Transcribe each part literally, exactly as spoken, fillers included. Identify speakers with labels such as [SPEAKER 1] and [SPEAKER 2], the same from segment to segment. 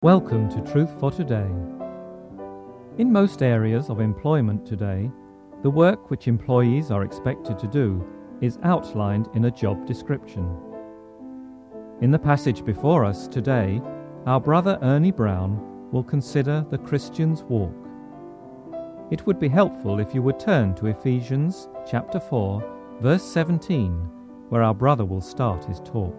[SPEAKER 1] Welcome to Truth for Today. In most areas of employment today, the work which employees are expected to do is outlined in a job description. In the passage before us today, our brother Ernie Brown will consider the Christian's walk. It would be helpful if you would turn to Ephesians chapter four, verse seventeen, where our brother will start his talk.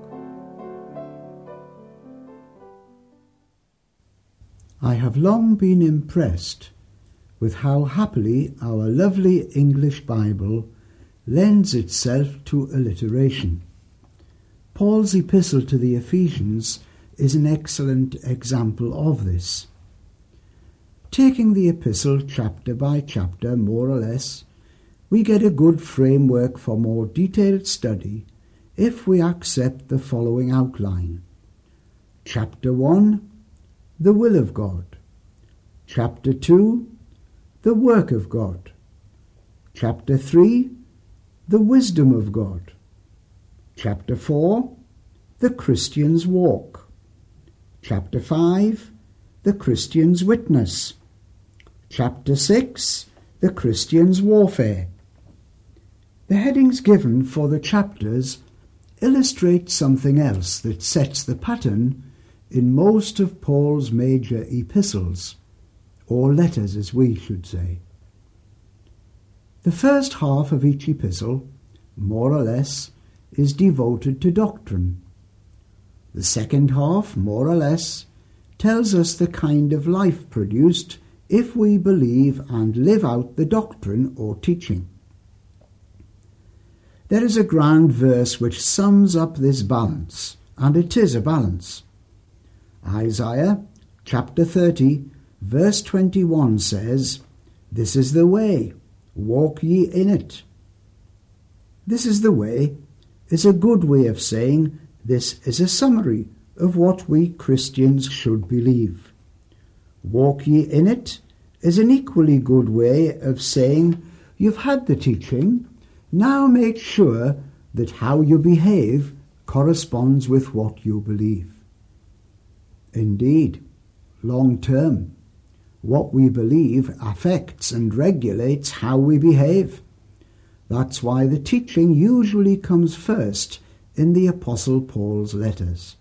[SPEAKER 2] I have long been impressed with how happily our lovely English Bible lends itself to alliteration. Paul's epistle to the Ephesians is an excellent example of this. Taking the epistle chapter by chapter, more or less, we get a good framework for more detailed study if we accept the following outline. Chapter one, the will of God. Chapter two, the work of God. Chapter three, the wisdom of God. Chapter four, the Christian's walk. Chapter five, the Christian's witness. Chapter six, the Christian's warfare. The headings given for the chapters illustrate something else that sets the pattern in most of Paul's major epistles, or letters as we should say. The first half of each epistle, more or less, is devoted to doctrine. The second half, more or less, tells us the kind of life produced if we believe and live out the doctrine or teaching. There is a grand verse which sums up this balance, and it is a balance. Isaiah chapter thirty, verse twenty-one says, "This is the way, walk ye in it." This is the way is a good way of saying this is a summary of what we Christians should believe. Walk ye in it is an equally good way of saying you've had the teaching, now make sure that how you behave corresponds with what you believe. Indeed, long term, what we believe affects and regulates how we behave. That's why the teaching usually comes first in the Apostle Paul's letters.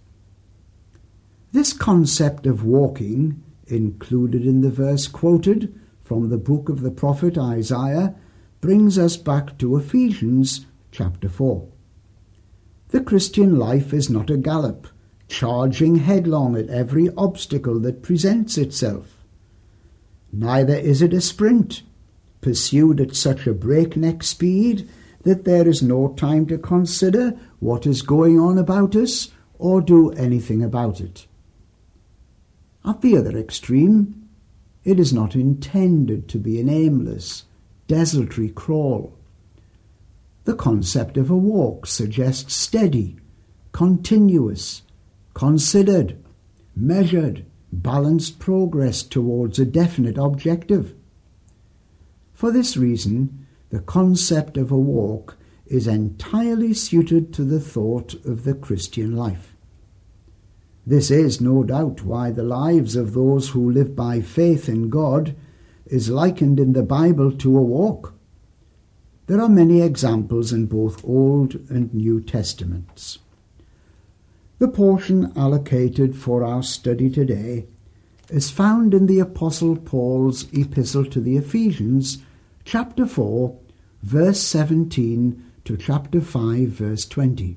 [SPEAKER 2] This concept of walking, included in the verse quoted from the book of the prophet Isaiah, brings us back to Ephesians chapter four. The Christian life is not a gallop, charging headlong at every obstacle that presents itself. Neither is it a sprint, pursued at such a breakneck speed that there is no time to consider what is going on about us or do anything about it. At the other extreme, it is not intended to be an aimless, desultory crawl. The concept of a walk suggests steady, continuous, considered, measured, balanced progress towards a definite objective. For this reason, the concept of a walk is entirely suited to the thought of the Christian life. This is no doubt why the lives of those who live by faith in God is likened in the Bible to a walk. There are many examples in both Old and New Testaments. The portion allocated for our study today is found in the Apostle Paul's epistle to the Ephesians, chapter four, verse seventeen to chapter five, verse twenty.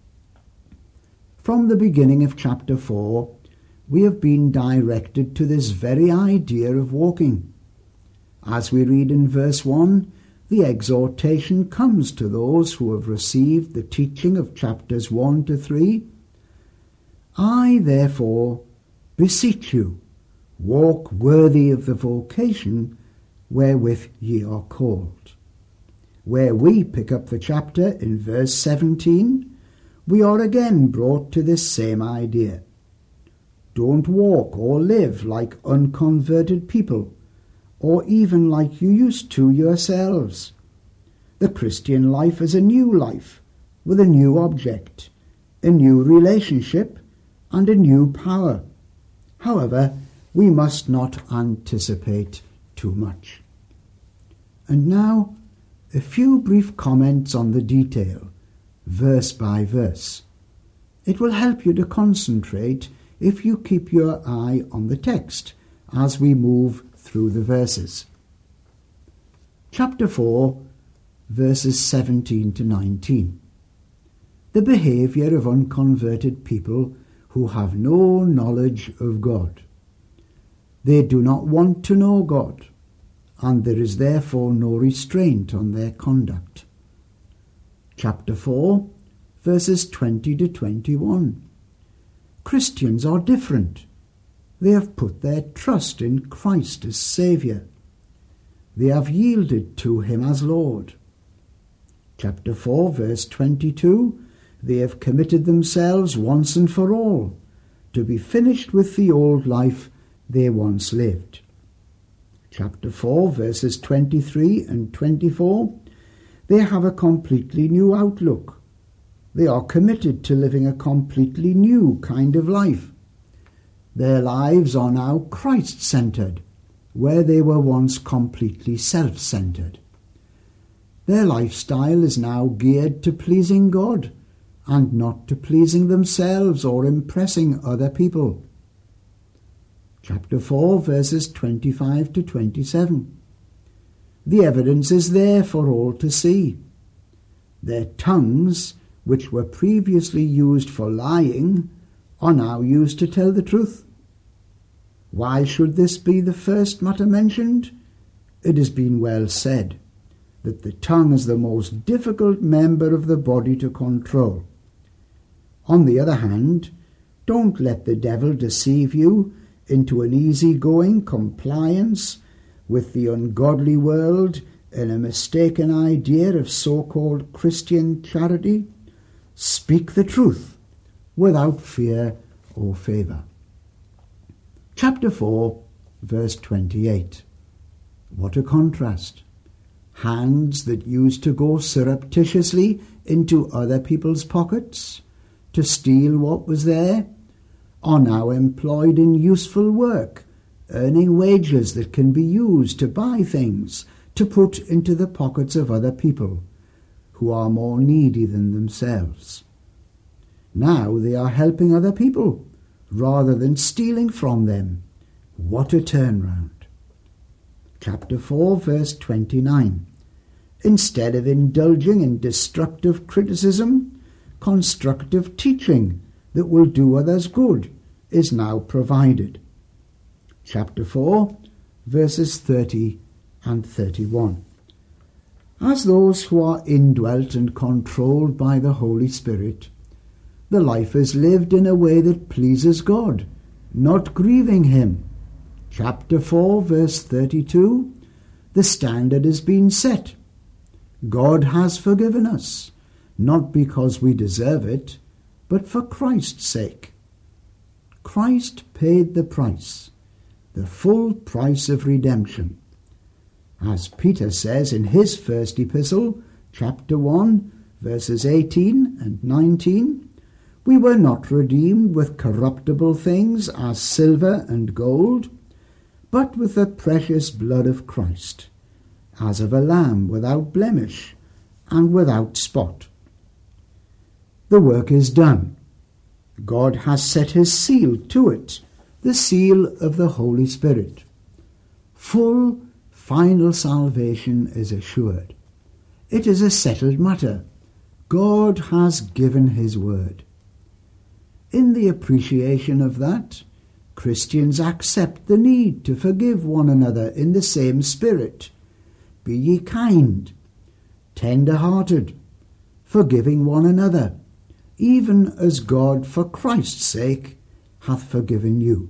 [SPEAKER 2] From the beginning of chapter four, we have been directed to this very idea of walking. As we read in verse one, the exhortation comes to those who have received the teaching of chapters one to three. I, therefore, beseech you, walk worthy of the vocation wherewith ye are called. Where we pick up the chapter in verse seventeen, we are again brought to this same idea. Don't walk or live like unconverted people, or even like you used to yourselves. The Christian life is a new life, with a new object, a new relationship, and a new power. However, we must not anticipate too much. And now, a few brief comments on the detail, verse by verse. It will help you to concentrate if you keep your eye on the text as we move through the verses. Chapter four, verses seventeen to nineteen. The behaviour of unconverted people who have no knowledge of God. They do not want to know God, and there is therefore no restraint on their conduct. Chapter four, verses twenty to twenty-one. Christians are different. They have put their trust in Christ as Saviour. They have yielded to him as Lord. Chapter four, verse twenty-two. They have committed themselves once and for all to be finished with the old life they once lived. Chapter four, verses twenty-three and twenty-four. They have a completely new outlook. They are committed to living a completely new kind of life. Their lives are now Christ-centred, where they were once completely self-centred. Their lifestyle is now geared to pleasing God and not to pleasing themselves or impressing other people. Chapter four, verses twenty-five to twenty-seven. The evidence is there for all to see. Their tongues, which were previously used for lying, are now used to tell the truth. Why should this be the first matter mentioned? It has been well said that the tongue is the most difficult member of the body to control. On the other hand, don't let the devil deceive you into an easy-going compliance with the ungodly world and a mistaken idea of so-called Christian charity. Speak the truth without fear or favour. Chapter four, verse twenty-eight. What a contrast. Hands that used to go surreptitiously into other people's pockets to steal what was there are now employed in useful work, earning wages that can be used to buy things to put into the pockets of other people who are more needy than themselves. Now they are helping other people rather than stealing from them. What a turnaround. Chapter four, verse twenty-nine. Instead of indulging in destructive criticism, constructive teaching that will do others good is now provided. Chapter four, verses thirty and thirty-one. As those who are indwelt and controlled by the Holy Spirit, the life is lived in a way that pleases God, not grieving him. Chapter four, verse thirty-two. The standard has been set. God has forgiven us, not because we deserve it, but for Christ's sake. Christ paid the price, the full price of redemption. As Peter says in his first epistle, chapter one, verses eighteen and nineteen, we were not redeemed with corruptible things as silver and gold, but with the precious blood of Christ, as of a lamb without blemish and without spot. The work is done. God has set his seal to it, the seal of the Holy Spirit. Full, final salvation is assured. It is a settled matter. God has given his word. In the appreciation of that, Christians accept the need to forgive one another in the same spirit. Be ye kind, tender-hearted, forgiving one another, even as God for Christ's sake hath forgiven you.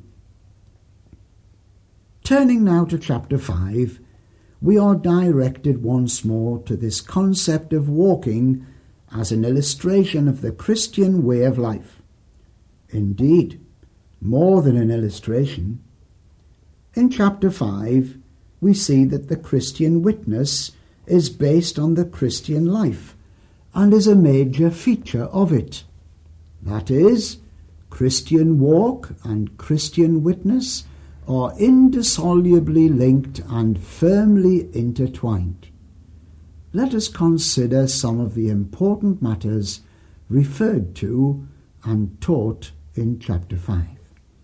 [SPEAKER 2] Turning now to chapter five, we are directed once more to this concept of walking as an illustration of the Christian way of life. Indeed, more than an illustration. In chapter five, we see that the Christian witness is based on the Christian life and is a major feature of it. That is, Christian walk and Christian witness are indissolubly linked and firmly intertwined. Let us consider some of the important matters referred to and taught in chapter five.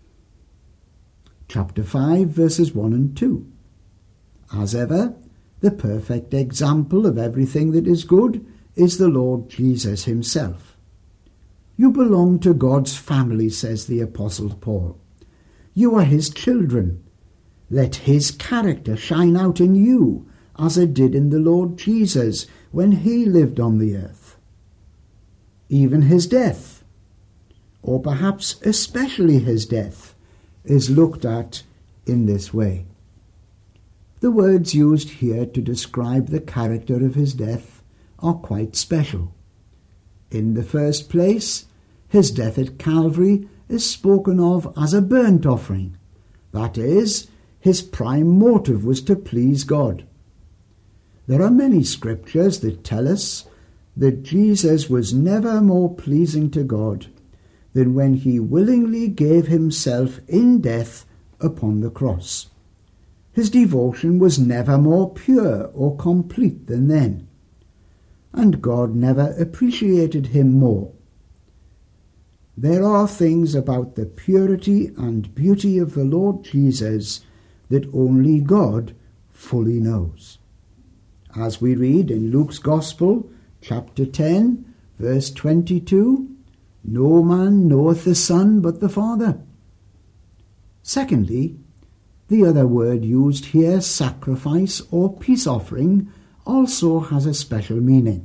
[SPEAKER 2] Chapter five, verses one and two. As ever, the perfect example of everything that is good is the Lord Jesus himself. You belong to God's family, says the Apostle Paul. You are his children. Let his character shine out in you, as it did in the Lord Jesus when he lived on the earth. Even his death, or perhaps especially his death, is looked at in this way. The words used here to describe the character of his death are quite special. In the first place, his death at Calvary is spoken of as a burnt offering. That is, his prime motive was to please God. There are many scriptures that tell us that Jesus was never more pleasing to God than when he willingly gave himself in death upon the cross. His devotion was never more pure or complete than then, and God never appreciated him more. There are things about the purity and beauty of the Lord Jesus that only God fully knows. As we read in Luke's Gospel, chapter ten, verse twenty-two, no man knoweth the Son but the Father. Secondly, the other word used here, sacrifice or peace offering, also has a special meaning.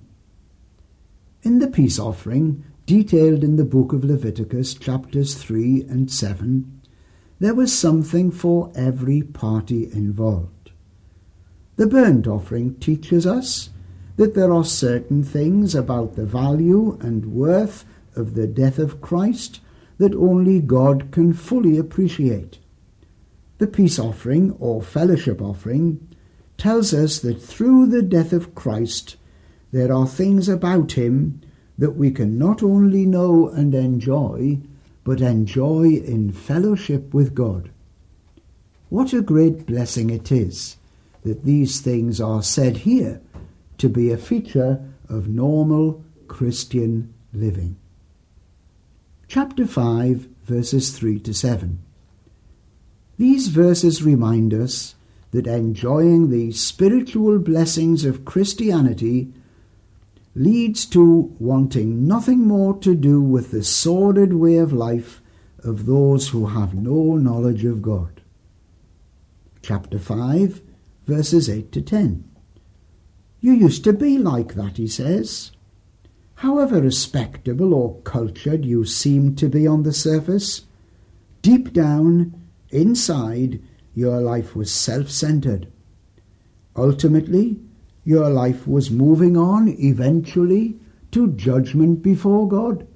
[SPEAKER 2] In the peace offering, detailed in the book of Leviticus, chapters three and seven, there was something for every party involved. The burnt offering teaches us that there are certain things about the value and worth of the death of Christ that only God can fully appreciate. The peace offering, or fellowship offering, tells us that through the death of Christ there are things about him that we can not only know and enjoy, but enjoy in fellowship with God. What a great blessing it is that these things are said here to be a feature of normal Christian living. Chapter five, verses three to seven. These verses remind us that enjoying the spiritual blessings of Christianity leads to wanting nothing more to do with the sordid way of life of those who have no knowledge of God. Chapter five, verses eight to ten. You used to be like that, he says. However respectable or cultured you seem to be on the surface, deep down, inside, your life was self-centered. Ultimately, your life was moving on, eventually, to judgment before God.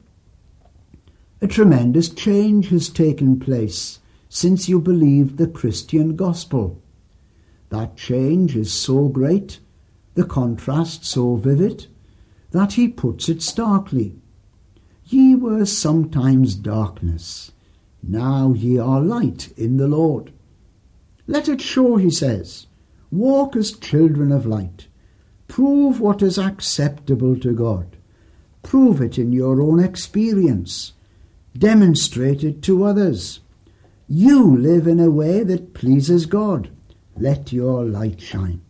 [SPEAKER 2] A tremendous change has taken place since you believed the Christian gospel. That change is so great, the contrast so vivid, that he puts it starkly. Ye were sometimes darkness, now ye are light in the Lord. Let it show, he says. Walk as children of light. Prove what is acceptable to God. Prove it in your own experience. Demonstrate it to others. You live in a way that pleases God. Let your light shine.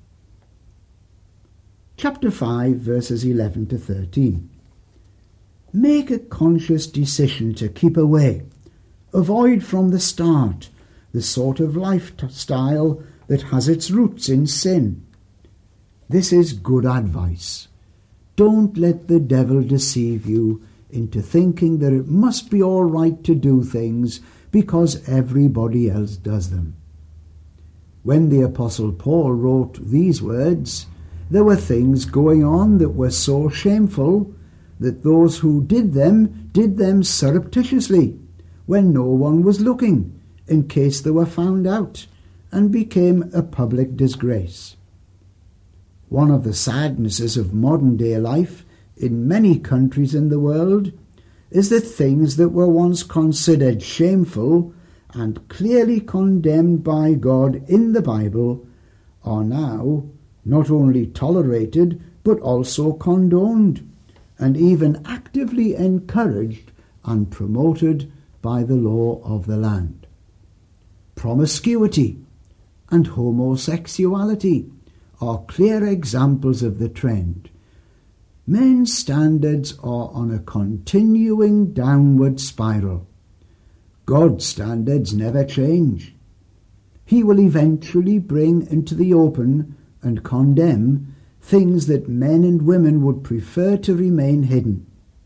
[SPEAKER 2] Chapter five, verses eleven to thirteen. Make a conscious decision to keep away. Avoid from the start the sort of lifestyle that has its roots in sin. This is good advice. Don't let the devil deceive you into thinking that it must be all right to do things because everybody else does them. When the Apostle Paul wrote these words, there were things going on that were so shameful that those who did them did them surreptitiously, when no one was looking, in case they were found out, and became a public disgrace. One of the sadnesses of modern-day life in many countries in the world is that things that were once considered shameful and clearly condemned by God in the Bible are now not only tolerated but also condoned and even actively encouraged and promoted by the law of the land. Promiscuity and homosexuality are clear examples of the trend. Men's standards are on a continuing downward spiral. God's standards never change. He will eventually bring into the open and condemn things that men and women would prefer to remain hidden.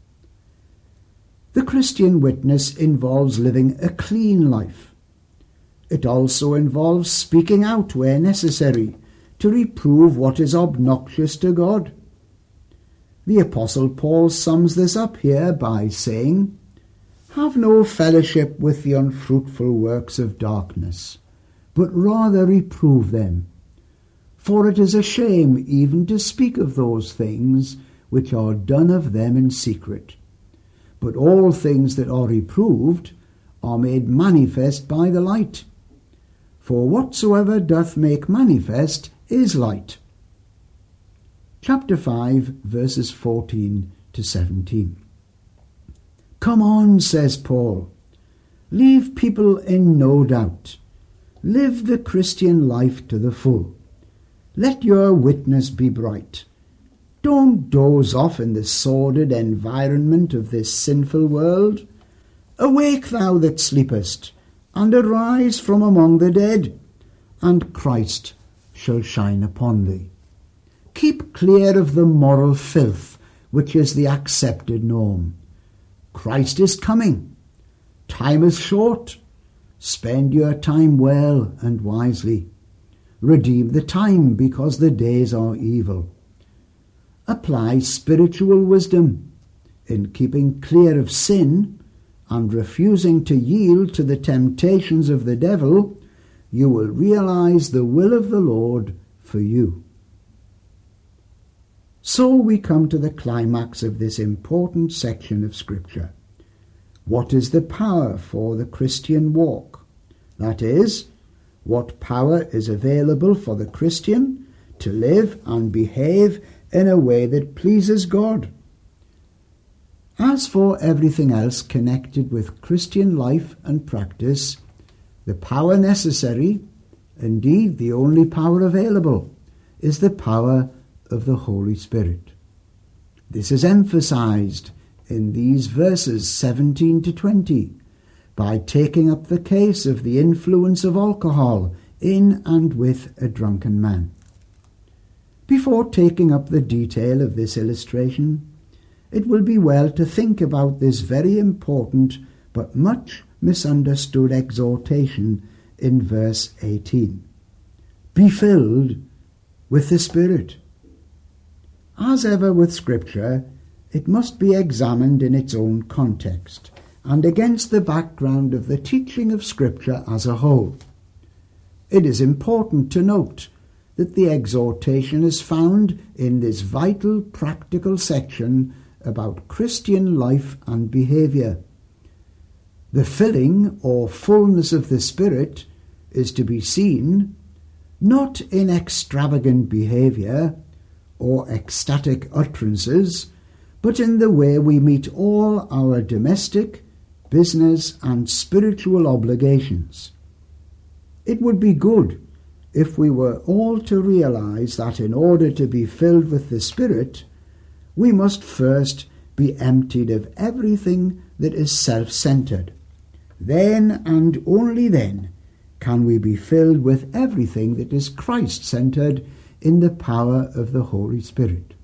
[SPEAKER 2] The Christian witness involves living a clean life. It also involves speaking out where necessary to reprove what is obnoxious to God. The Apostle Paul sums this up here by saying, "Have no fellowship with the unfruitful works of darkness, but rather reprove them. For it is a shame even to speak of those things which are done of them in secret. But all things that are reproved are made manifest by the light. For whatsoever doth make manifest is light." Chapter five, verses fourteen to seventeen. "Come on," says Paul. "Leave people in no doubt. Live the Christian life to the full. Let your witness be bright. Don't doze off in the sordid environment of this sinful world. Awake, thou that sleepest, and arise from among the dead, and Christ shall shine upon thee. Keep clear of the moral filth which is the accepted norm. Christ is coming. Time is short. Spend your time well and wisely. Redeem the time, because the days are evil. Apply spiritual wisdom in keeping clear of sin and refusing to yield to the temptations of the devil. You will realize the will of the Lord for you." So we come to the climax of this important section of Scripture. What is the power for the Christian walk? That is, what power is available for the Christian to live and behave in a way that pleases God. As for everything else connected with Christian life and practice, the power necessary, indeed the only power available, is the power of the Holy Spirit. This is emphasized in these verses seventeen to twenty by taking up the case of the influence of alcohol in and with a drunken man. Before taking up the detail of this illustration, it will be well to think about this very important but much misunderstood exhortation in verse eighteen. Be filled with the Spirit. As ever with Scripture, it must be examined in its own context and against the background of the teaching of Scripture as a whole. It is important to note that the exhortation is found in this vital practical section about Christian life and behaviour. The filling or fullness of the Spirit is to be seen not in extravagant behaviour or ecstatic utterances, but in the way we meet all our domestic, business and spiritual obligations. It would be good if we were all to realize that in order to be filled with the Spirit, we must first be emptied of everything that is self-centered. Then and only then can we be filled with everything that is Christ-centered in the power of the Holy Spirit.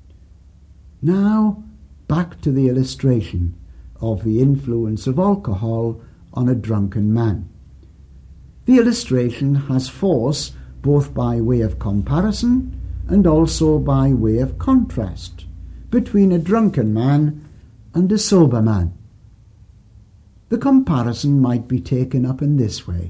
[SPEAKER 2] Now, back to the illustration of the influence of alcohol on a drunken man. The illustration has force both by way of comparison and also by way of contrast between a drunken man and a sober man. The comparison might be taken up in this way.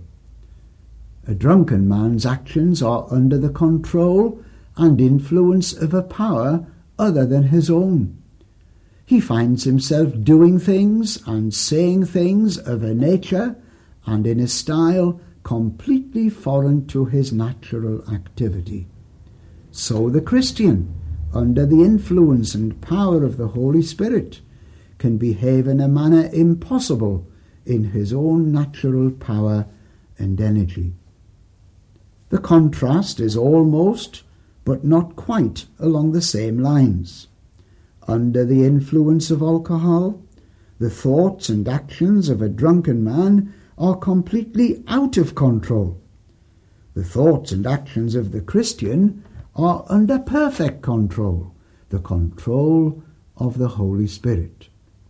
[SPEAKER 2] A drunken man's actions are under the control and influence of a power other than his own. He finds himself doing things and saying things of a nature and in a style completely foreign to his natural activity. So the Christian, under the influence and power of the Holy Spirit, can behave in a manner impossible in his own natural power and energy. The contrast is almost, but not quite, along the same lines. Under the influence of alcohol, the thoughts and actions of a drunken man are completely out of control. The thoughts and actions of the Christian are under perfect control, the control of the Holy Spirit.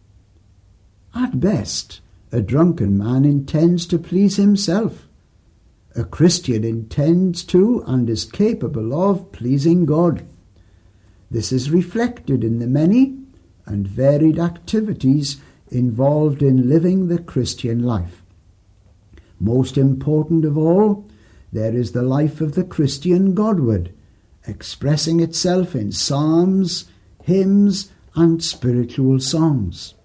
[SPEAKER 2] At best, a drunken man intends to please himself. A Christian intends to and is capable of pleasing God. This is reflected in the many and varied activities involved in living the Christian life. Most important of all, there is the life of the Christian Godward, expressing itself in psalms, hymns, and spiritual songs.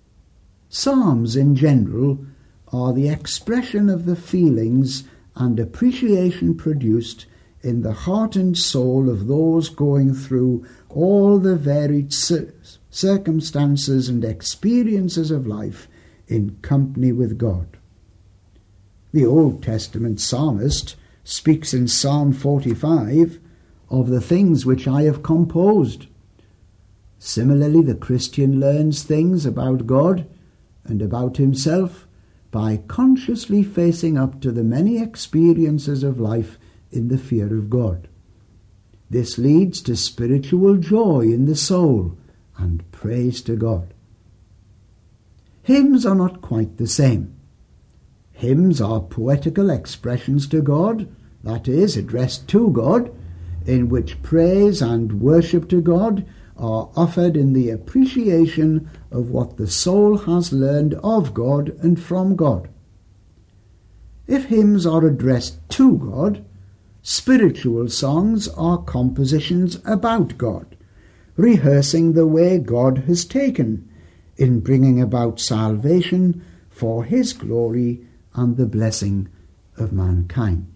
[SPEAKER 2] Psalms in general are the expression of the feelings and appreciation produced in the heart and soul of those going through all the varied cir- circumstances and experiences of life in company with God. The Old Testament psalmist speaks in Psalm forty-five of the things which I have composed. Similarly, the Christian learns things about God and about himself by consciously facing up to the many experiences of life in the fear of God. This leads to spiritual joy in the soul and praise to God. Hymns are not quite the same. Hymns are poetical expressions to God, that is, addressed to God, in which praise and worship to God are offered in the appreciation of what the soul has learned of God and from God. If hymns are addressed to God, spiritual songs are compositions about God, rehearsing the way God has taken in bringing about salvation for his glory and the blessing of mankind.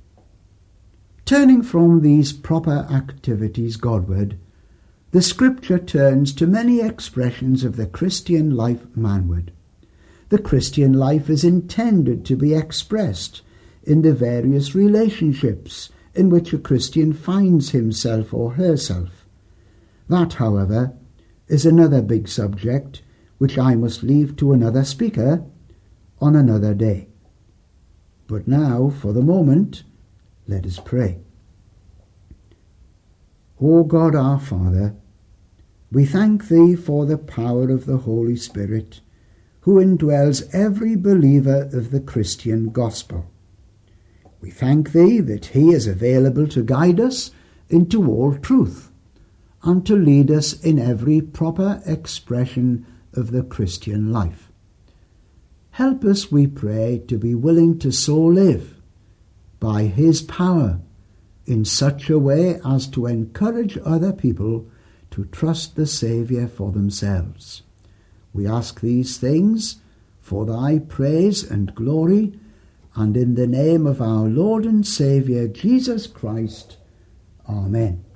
[SPEAKER 2] Turning from these proper activities Godward, the Scripture turns to many expressions of the Christian life manward. The Christian life is intended to be expressed in the various relationships in which a Christian finds himself or herself. That, however, is another big subject which I must leave to another speaker on another day. But now, for the moment, let us pray. O God our Father, we thank Thee for the power of the Holy Spirit, who indwells every believer of the Christian gospel. We thank Thee that He is available to guide us into all truth, and to lead us in every proper expression of the Christian life. Help us, we pray, to be willing to so live, by His power, in such a way as to encourage other people to trust the Saviour for themselves. We ask these things for Thy praise and glory, and in the name of our Lord and Saviour, Jesus Christ. Amen.